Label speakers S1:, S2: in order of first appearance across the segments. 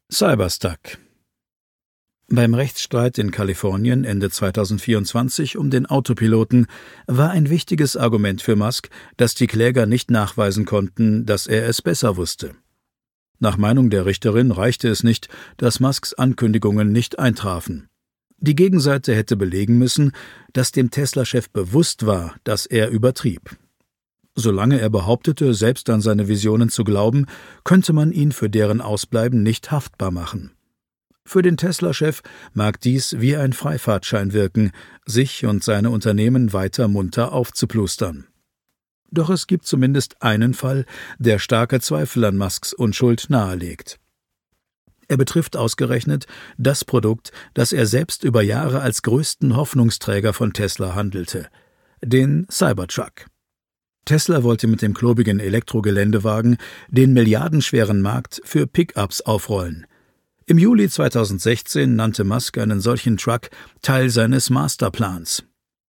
S1: Cyberstuck. Beim Rechtsstreit in Kalifornien Ende 2024 um den Autopiloten war ein wichtiges Argument für Musk, dass die Kläger nicht nachweisen konnten, dass er es besser wusste. Nach Meinung der Richterin reichte es nicht, dass Musks Ankündigungen nicht eintrafen. Die Gegenseite hätte belegen müssen, dass dem Tesla-Chef bewusst war, dass er übertrieb. Solange er behauptete, selbst an seine Visionen zu glauben, könnte man ihn für deren Ausbleiben nicht haftbar machen. Für den Tesla-Chef mag dies wie ein Freifahrtschein wirken, sich und seine Unternehmen weiter munter aufzuplustern. Doch es gibt zumindest einen Fall, der starke Zweifel an Musks Unschuld nahelegt. Er betrifft ausgerechnet das Produkt, das er selbst über Jahre als größten Hoffnungsträger von Tesla handelte, den Cybertruck. Tesla wollte mit dem klobigen Elektrogeländewagen den milliardenschweren Markt für Pickups aufrollen. Im Juli 2016 nannte Musk einen solchen Truck Teil seines Masterplans.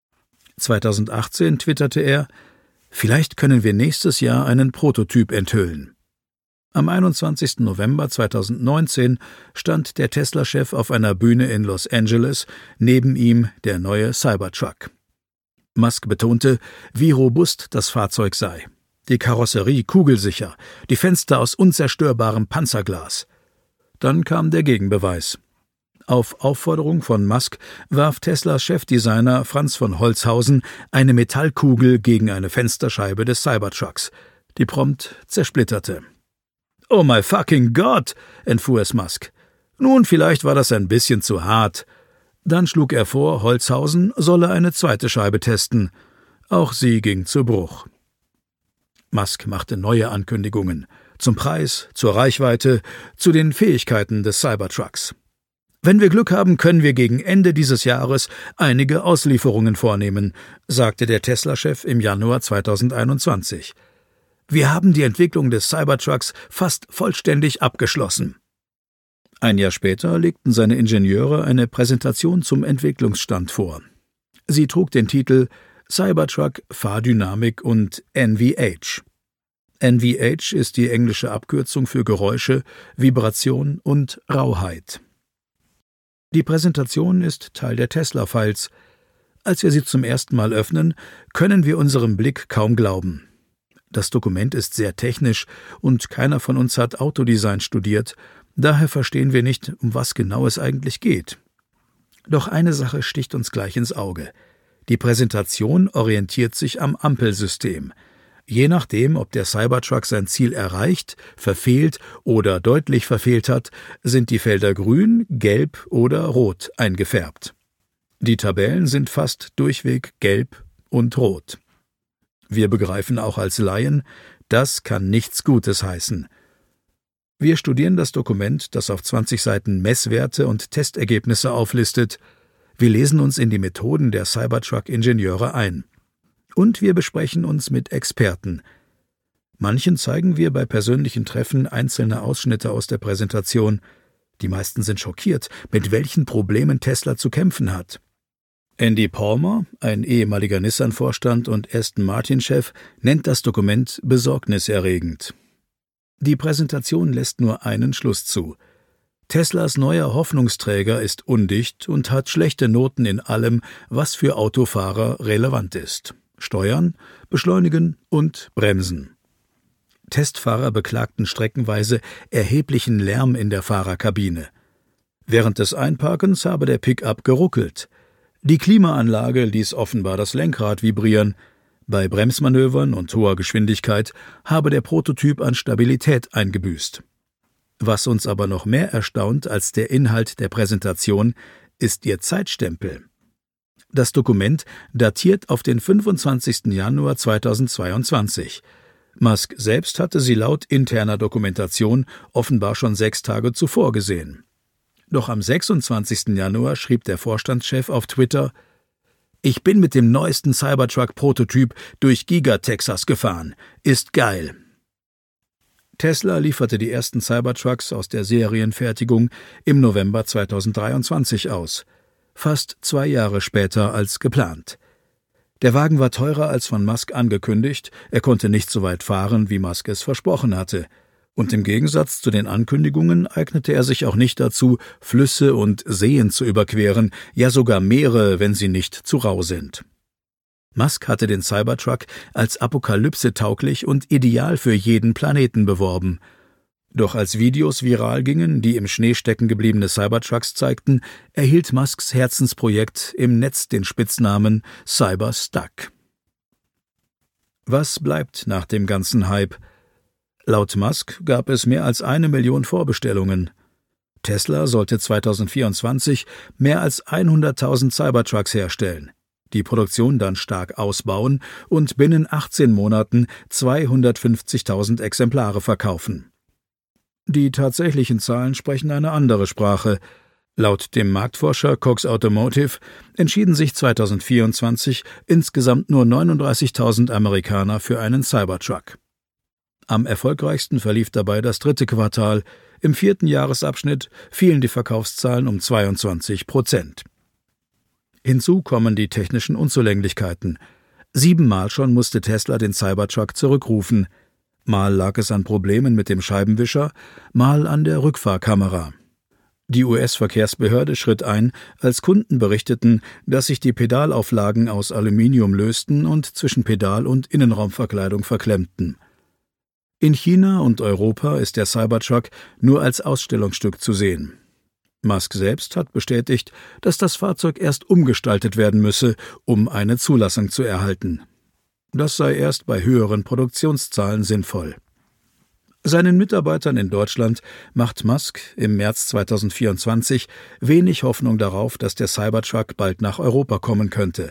S1: 2018 twitterte er: „Vielleicht können wir nächstes Jahr einen Prototyp enthüllen." Am 21. November 2019 stand der Tesla-Chef auf einer Bühne in Los Angeles, neben ihm der neue Cybertruck. Musk betonte, wie robust das Fahrzeug sei. Die Karosserie kugelsicher, die Fenster aus unzerstörbarem Panzerglas. Dann kam der Gegenbeweis. Auf Aufforderung von Musk warf Teslas Chefdesigner Franz von Holzhausen eine Metallkugel gegen eine Fensterscheibe des Cybertrucks, die prompt zersplitterte. »Oh my fucking God«, entfuhr es Musk. Nun, vielleicht war das ein bisschen zu hart. Dann schlug er vor, Holzhausen solle eine zweite Scheibe testen. Auch sie ging zu Bruch. Musk machte neue Ankündigungen. Zum Preis, zur Reichweite, zu den Fähigkeiten des Cybertrucks. »Wenn wir Glück haben, können wir gegen Ende dieses Jahres einige Auslieferungen vornehmen«, sagte der Tesla-Chef im Januar 2021. »Wir haben die Entwicklung des Cybertrucks fast vollständig abgeschlossen.« Ein Jahr später legten seine Ingenieure eine Präsentation zum Entwicklungsstand vor. Sie trug den Titel Cybertruck, Fahrdynamik und NVH. NVH ist die englische Abkürzung für Geräusche, Vibration und Rauheit. Die Präsentation ist Teil der Tesla-Files. Als wir sie zum ersten Mal öffnen, können wir unserem Blick kaum glauben. Das Dokument ist sehr technisch und keiner von uns hat Autodesign studiert, daher verstehen wir nicht, um was genau es eigentlich geht. Doch eine Sache sticht uns gleich ins Auge. Die Präsentation orientiert sich am Ampelsystem. Je nachdem, ob der Cybertruck sein Ziel erreicht, verfehlt oder deutlich verfehlt hat, sind die Felder grün, gelb oder rot eingefärbt. Die Tabellen sind fast durchweg gelb und rot. Wir begreifen auch als Laien, das kann nichts Gutes heißen. Wir studieren das Dokument, das auf 20 Seiten Messwerte und Testergebnisse auflistet. Wir lesen uns in die Methoden der Cybertruck-Ingenieure ein. Und wir besprechen uns mit Experten. Manchen zeigen wir bei persönlichen Treffen einzelne Ausschnitte aus der Präsentation. Die meisten sind schockiert, mit welchen Problemen Tesla zu kämpfen hat. Andy Palmer, ein ehemaliger Nissan-Vorstand und Aston Martin-Chef, nennt das Dokument besorgniserregend. Die Präsentation lässt nur einen Schluss zu. Teslas neuer Hoffnungsträger ist undicht und hat schlechte Noten in allem, was für Autofahrer relevant ist. Steuern, Beschleunigen und Bremsen. Testfahrer beklagten streckenweise erheblichen Lärm in der Fahrerkabine. Während des Einparkens habe der Pickup geruckelt. Die Klimaanlage ließ offenbar das Lenkrad vibrieren. Bei Bremsmanövern und hoher Geschwindigkeit habe der Prototyp an Stabilität eingebüßt. Was uns aber noch mehr erstaunt als der Inhalt der Präsentation, ist ihr Zeitstempel. Das Dokument datiert auf den 25. Januar 2022. Musk selbst hatte sie laut interner Dokumentation offenbar schon 6 Tage zuvor gesehen. Doch am 26. Januar schrieb der Vorstandschef auf Twitter: „Ich bin mit dem neuesten Cybertruck-Prototyp durch Giga-Texas gefahren. Ist geil." Tesla lieferte die ersten Cybertrucks aus der Serienfertigung im November 2023 aus, fast 2 Jahre später als geplant. Der Wagen war teurer als von Musk angekündigt, er konnte nicht so weit fahren, wie Musk es versprochen hatte. Und im Gegensatz zu den Ankündigungen eignete er sich auch nicht dazu, Flüsse und Seen zu überqueren, ja sogar Meere, wenn sie nicht zu rau sind. Musk hatte den Cybertruck als apokalypsetauglich und ideal für jeden Planeten beworben. Doch als Videos viral gingen, die im Schnee stecken gebliebene Cybertrucks zeigten, erhielt Musks Herzensprojekt im Netz den Spitznamen Cyberstuck. Was bleibt nach dem ganzen Hype? Laut Musk gab es mehr als 1 Million Vorbestellungen. Tesla sollte 2024 mehr als 100.000 Cybertrucks herstellen, die Produktion dann stark ausbauen und binnen 18 Monaten 250.000 Exemplare verkaufen. Die tatsächlichen Zahlen sprechen eine andere Sprache. Laut dem Marktforscher Cox Automotive entschieden sich 2024 insgesamt nur 39.000 Amerikaner für einen Cybertruck. Am erfolgreichsten verlief dabei das 3. Quartal. Im 4. Jahresabschnitt fielen die Verkaufszahlen um 22%. Hinzu kommen die technischen Unzulänglichkeiten. 7-mal schon musste Tesla den Cybertruck zurückrufen. Mal lag es an Problemen mit dem Scheibenwischer, mal an der Rückfahrkamera. Die US-Verkehrsbehörde schritt ein, als Kunden berichteten, dass sich die Pedalauflagen aus Aluminium lösten und zwischen Pedal- und Innenraumverkleidung verklemmten. In China und Europa ist der Cybertruck nur als Ausstellungsstück zu sehen. Musk selbst hat bestätigt, dass das Fahrzeug erst umgestaltet werden müsse, um eine Zulassung zu erhalten. Das sei erst bei höheren Produktionszahlen sinnvoll. Seinen Mitarbeitern in Deutschland macht Musk im März 2024 wenig Hoffnung darauf, dass der Cybertruck bald nach Europa kommen könnte.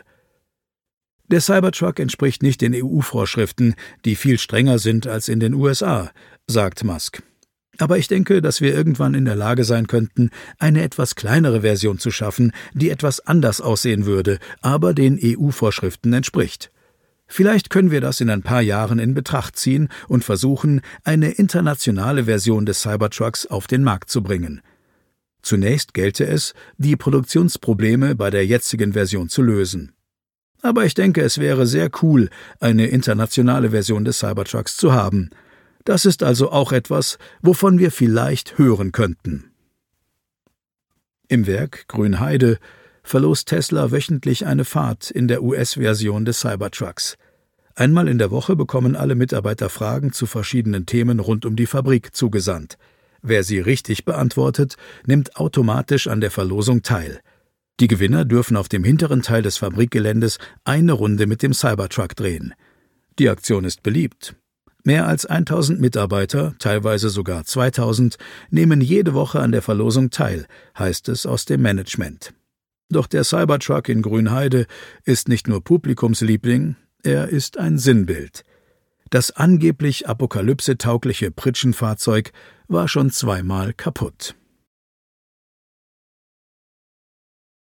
S1: Der Cybertruck entspricht nicht den EU-Vorschriften, die viel strenger sind als in den USA, sagt Musk. Aber ich denke, dass wir irgendwann in der Lage sein könnten, eine etwas kleinere Version zu schaffen, die etwas anders aussehen würde, aber den EU-Vorschriften entspricht. Vielleicht können wir das in ein paar Jahren in Betracht ziehen und versuchen, eine internationale Version des Cybertrucks auf den Markt zu bringen. Zunächst gelte es, die Produktionsprobleme bei der jetzigen Version zu lösen. Aber ich denke, es wäre sehr cool, eine internationale Version des Cybertrucks zu haben. Das ist also auch etwas, wovon wir vielleicht hören könnten. Im Werk Grünheide verlost Tesla wöchentlich eine Fahrt in der US-Version des Cybertrucks. Einmal in der Woche bekommen alle Mitarbeiter Fragen zu verschiedenen Themen rund um die Fabrik zugesandt. Wer sie richtig beantwortet, nimmt automatisch an der Verlosung teil. Die Gewinner dürfen auf dem hinteren Teil des Fabrikgeländes eine Runde mit dem Cybertruck drehen. Die Aktion ist beliebt. Mehr als 1.000 Mitarbeiter, teilweise sogar 2.000, nehmen jede Woche an der Verlosung teil, heißt es aus dem Management. Doch der Cybertruck in Grünheide ist nicht nur Publikumsliebling, er ist ein Sinnbild. Das angeblich apokalypsetaugliche Pritschenfahrzeug war schon 2-mal kaputt.